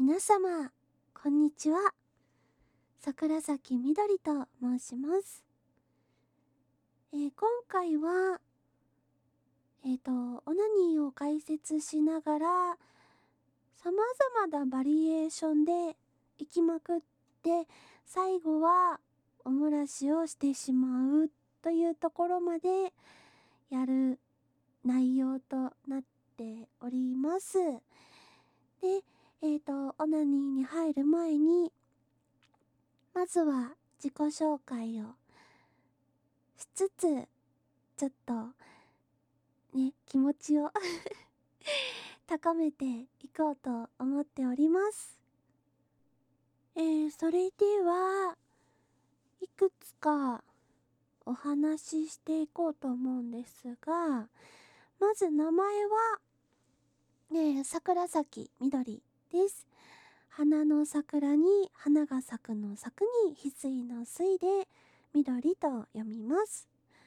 皆様、こんにちは。桜崎みどりと申します。今回は、オナニーを解説しながら、様々なバリエーションで行きまくって、最後はお漏らしをしてしまうというところまでやる内容となっております。で、オナニーに入る前に、まずは自己紹介をしつつ、ちょっとね、気持ちを高めていこうと思っております。それではいくつかお話ししていこうと思うんですが、まず名前は、桜咲みどりです。花の桜に花が咲くの咲くに翡翠の翠で緑と読みます。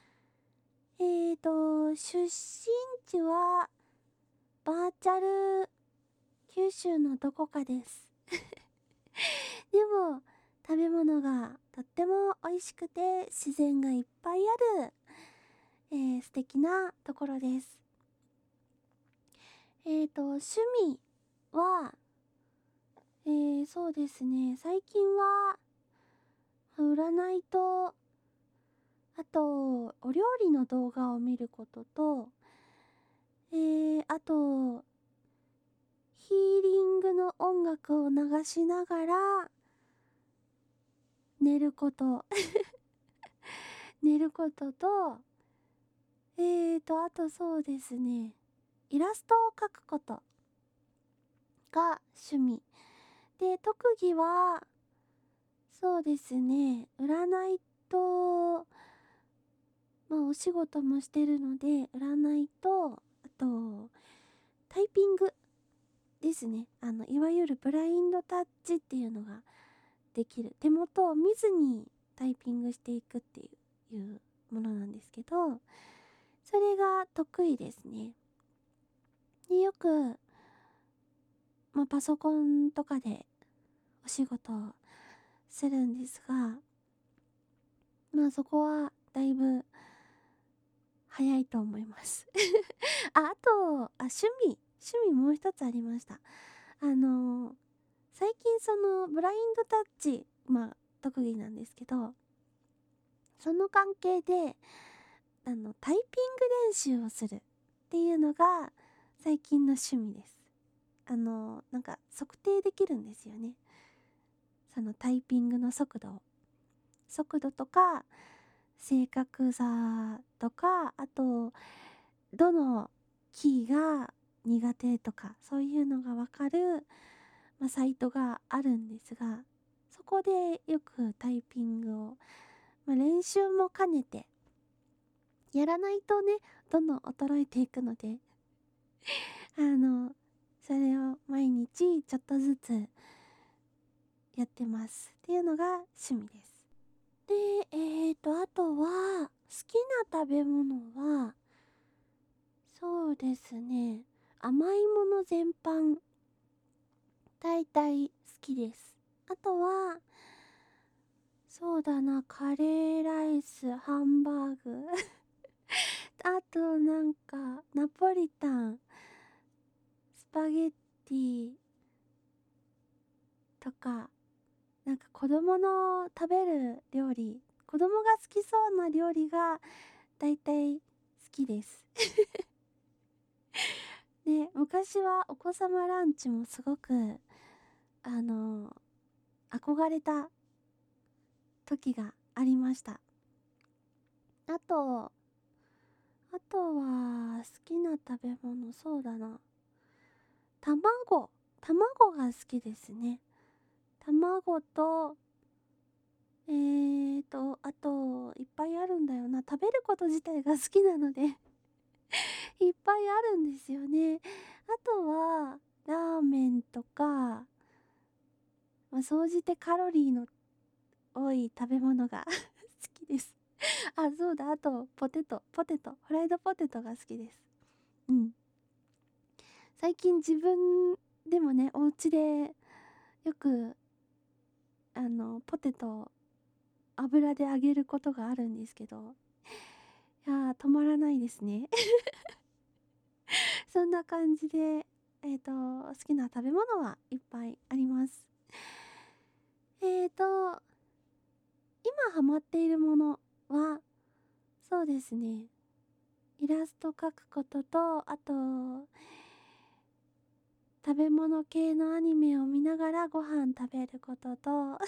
出身地はバーチャル九州のどこかです。でも食べ物がとっても美味しくて自然がいっぱいある、素敵なところです。趣味は、そうですね、最近は占いと、あとお料理の動画を見ることと、あとヒーリングの音楽を流しながら寝ること寝ることと、あとそうですね、イラストを描くことが趣味で、特技はそうですね、占いと、お仕事もしてるので占いと、あとタイピングですね。いわゆるブラインドタッチっていうのができる、手元を見ずにタイピングしていくっていうものなんですけど、それが得意ですね。で、よく、パソコンとかでお仕事をするんですが、そこはだいぶ早いと思いますあと趣味もう一つありました。最近そのブラインドタッチ、特技なんですけど、その関係でタイピング練習をするっていうのが最近の趣味です。なんか測定できるんですよね、そのタイピングの速度とか正確さとか、あとどのキーが苦手とか、そういうのがわかる、サイトがあるんですが、そこでよくタイピングを、練習も兼ねてやらないとね、どんどん衰えていくのでそれを毎日ちょっとずつやってますっていうのが趣味です。で、あとは好きな食べ物は、そうですね、甘いもの全般大体好きです。あとはそうだな、カレーライス、ハンバーグあとなんかナポリタン、スパゲッティとか、なんか子供の食べる料理、子供が好きそうな料理がだいたい好きですで、昔はお子様ランチもすごく憧れた時がありました。あとは好きな食べ物、そうだな、卵が好きですね。卵と、あといっぱいあるんだよな、食べること自体が好きなのでいっぱいあるんですよね。あとはラーメンとか、総じてカロリーの多い食べ物が好きです。あ、そうだ、あとポテト、フライドポテトが好きです。最近自分でもね、お家でよくポテトを油で揚げることがあるんですけど、いやー止まらないですね。そんな感じで好きな食べ物はいっぱいあります。今ハマっているものは、そうですね、イラスト描くことと、あと食べ物系のアニメを見ながらご飯食べることと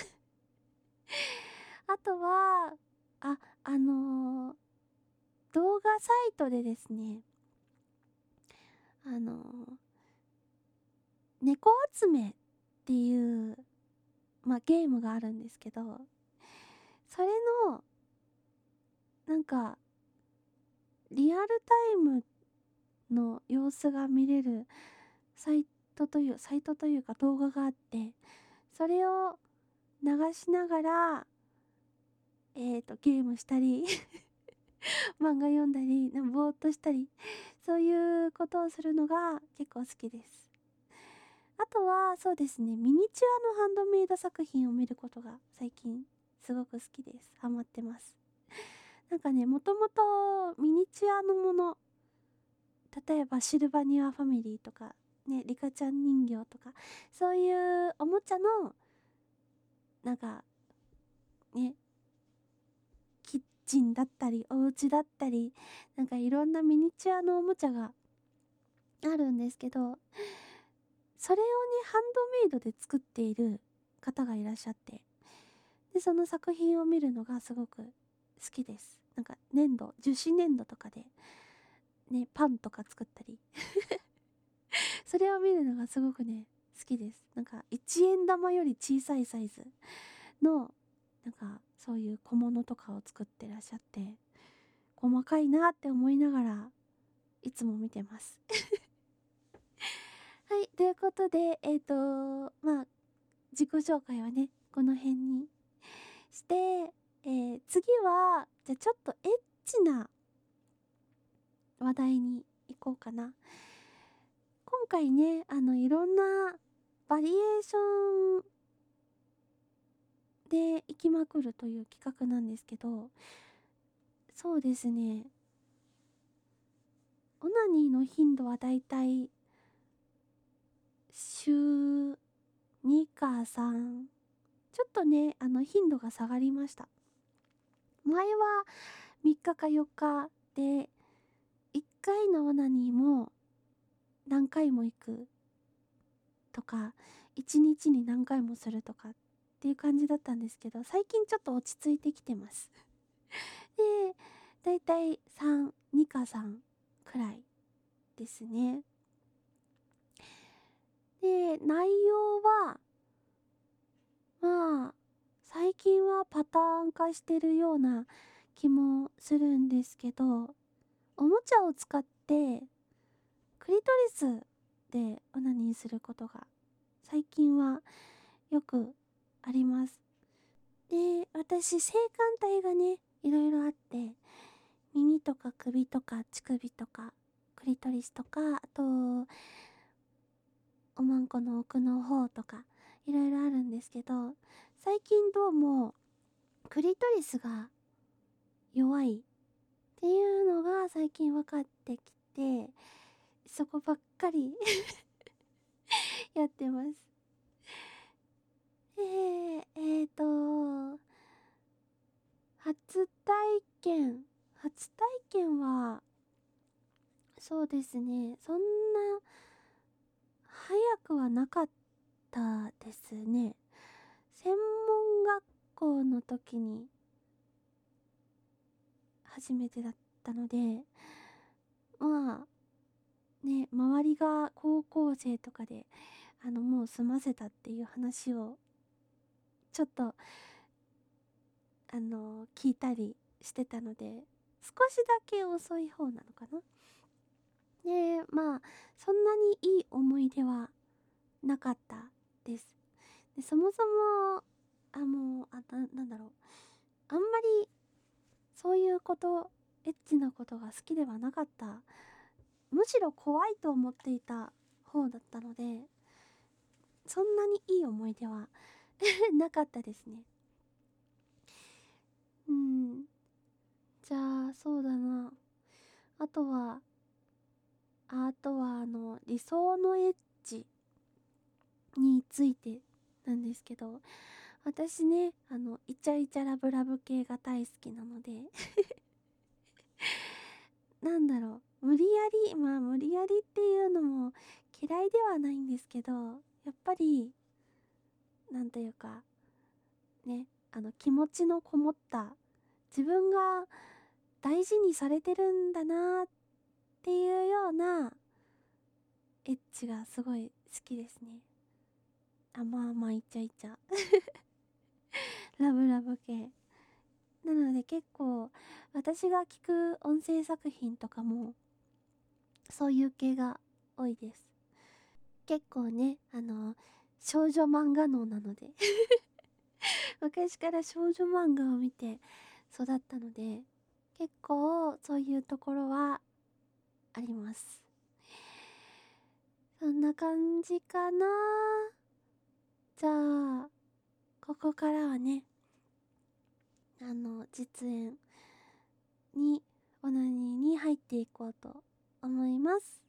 あとはああのー動画サイトでですね、あのー猫集めっていう、ゲームがあるんですけど、それのなんかリアルタイムの様子が見れるサイトというか動画があって、それを流しながらゲームしたり漫画読んだりぼーっとしたり、そういうことをするのが結構好きです。あとはそうですね、ミニチュアのハンドメイド作品を見ることが最近すごく好きです。ハマってます。なんかね、もともとミニチュアのもの、例えばシルバニアファミリーとかね、リカちゃん人形とか、そういうおもちゃのなんかね、キッチンだったりお家だったり、なんかいろんなミニチュアのおもちゃがあるんですけど、それをねハンドメイドで作っている方がいらっしゃって、でその作品を見るのがすごく好きです。なんか樹脂粘土とかでねパンとか作ったりそれを見るのがすごくね好きです。なんか1円玉より小さいサイズのなんかそういう小物とかを作ってらっしゃって、細かいなって思いながらいつも見てます。はい、ということで自己紹介はねこの辺にして、次はじゃあちょっとエッチな話題に行こうかな。今回ねいろんなバリエーションで行きまくるという企画なんですけど、そうですね、オナニーの頻度はだいたい週2か3、ちょっとね頻度が下がりました。前は3日か4日で1回のオナニーも何回も行くとか、1日に何回もするとかっていう感じだったんですけど、最近ちょっと落ち着いてきてます。でだいたい2か3くらいですね。で内容は最近はパターン化してるような気もするんですけど、おもちゃを使ってクリトリスでオナニーすることが最近はよくあります。で私性感帯がねいろいろあって、耳とか首とか乳首とかクリトリスとか、あとおまんこの奥の方とかいろいろあるんですけど、最近どうもクリトリスが弱いっていうのが最近分かってきて、そこばっかりやってます。初体験初体験はそうですね、そんな早くはなかったですね。専門学校の時に初めてだったので、周りが高校生とかでもう済ませたっていう話をちょっと聞いたりしてたので、少しだけ遅い方なのかな。でそんなにいい思い出はなかったです。でそもそもなんだろう、あんまりそういうことエッチなことが好きではなかった、むしろ怖いと思っていた方だったので、 そんなにいい思い出はなかったですね。うん。じゃあそうだな、あとは理想のエッジについてなんですけど、私ね、イチャイチャラブラブ系が大好きなのでなんだろう、無理やりっていうのも嫌いではないんですけど、やっぱりなんというかね、気持ちのこもった、自分が大事にされてるんだなっていうようなエッチがすごい好きですね。イチャイチャラブラブ系なので、結構私が聞く音声作品とかもそういう系が多いです。結構ね、少女漫画脳なので昔から少女漫画を見て育ったので、結構そういうところはあります。そんな感じかな。じゃあここからはね、実演にオナニーに入っていこうと思います。